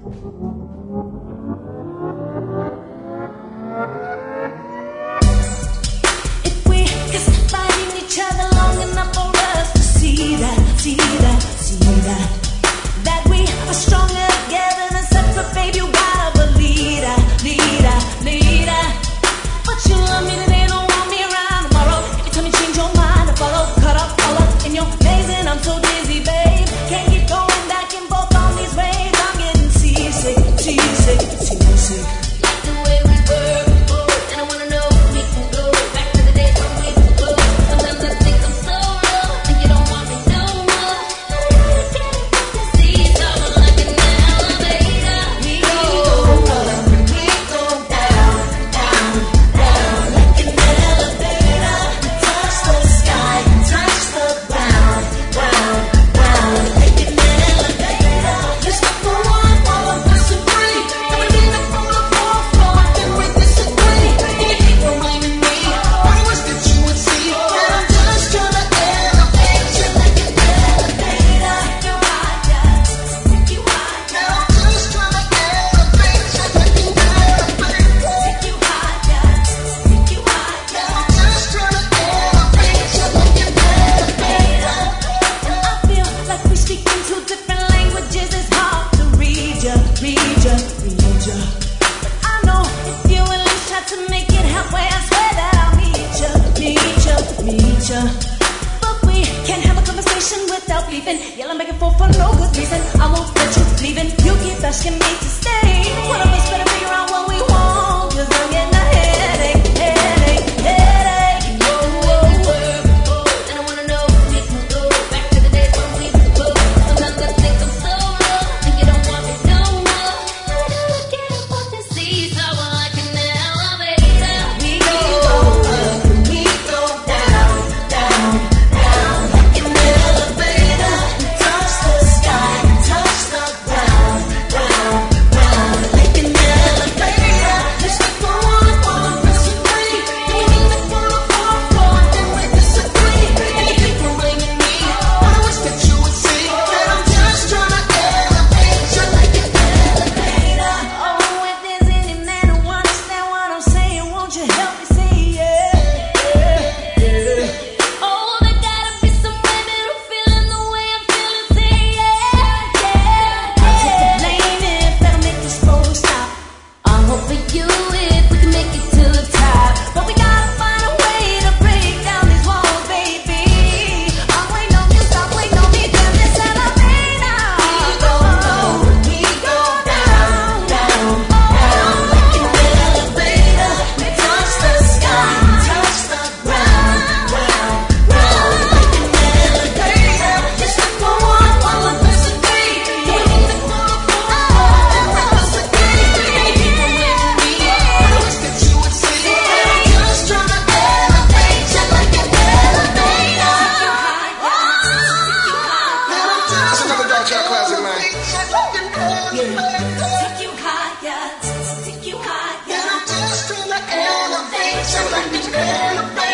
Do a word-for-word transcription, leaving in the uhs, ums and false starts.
If we keep fighting each other long enough for us to see that, see that, see that, that we are stronger together than separate, baby, you gotta believe that, lead that, lead that. But you love me today, don't want me around tomorrow. Every time you change your mind, I follow, cut up all up in your days, and I'm so dizzy, babe. Can't keep going back and forth on these waves. I'm getting seasick, seasick, seasick. Like the way we were before, and I wanna know if we can go back to the days when we were close. Sometimes I think I'm so low, and you don't want me no more. See, it's all like an elevator. We go up, we go down, down, down, like an elevator. Touch the sky, touch the ground, ground, ground, like an elevator. Let's go for one, while I'm pushing free. Never been up on the fourth floor, then we disagree. And you keep reminding me, I wish that you would see that I'm just trying to elevate you like an elevator. Take you higher, take you higher. I'm just trying to elevate you like an elevator. Take you higher, take you higher. I'm just trying to elevate you like an elevator. And I feel like we speak in two different languages. It's hard to read ya, read ya, read ya. But I know if you at least try to make it halfway, I swear that I'll meet ya, meet ya, meet ya. But we can't have a conversation without beefing, yelling back and forth for no good reason. I won't let you leaving. You keep asking me to stay. One of us better figure out what we want, 'cause I'm getting a headache, headache, headache. Like the way we were before, and I wanna know if we can go back to the days when we were close. Sometimes I think I'm so low, and you don't want me no more. Get up on the seesaw like an elevator. We go up, we go down, down, down, like an elevator. Touch the sky, touch the ground, ground, ground, like an elevator. Let's go for one, while I'm pushing free. Don't need to go to fourth floor, then we disagree. And you keep reminding me, I wish that you would see that I'm just trying to elevate you like an elevator. Oh, if there's any man who understand what I'm saying, won't you help me say yeah, yeah, yeah. Oh, there gotta be some women who feeling the way I'm feeling. Say yeah, yeah, I'll take yeah. the blame if that'll make this road stop. I'm hoping you if we can make it to the top. But we gotta find a way to break down these walls, baby. I'm waiting on you, stop waiting on me, damn this elevator. We go low, we go down, down, down, like an elevator. We touch the sky, touch the ground, ground, ground, like an elevator. Just look for one, while I'm pushing free. Don't need to go to fourth floor, then we disagree. And you keep reminding me, I wish that you would see that I'm just trying to elevate you like an elevator. That's another Dark Child classic, man. Take you higher, take you higher. I'm just trying to elevate you like an elevator.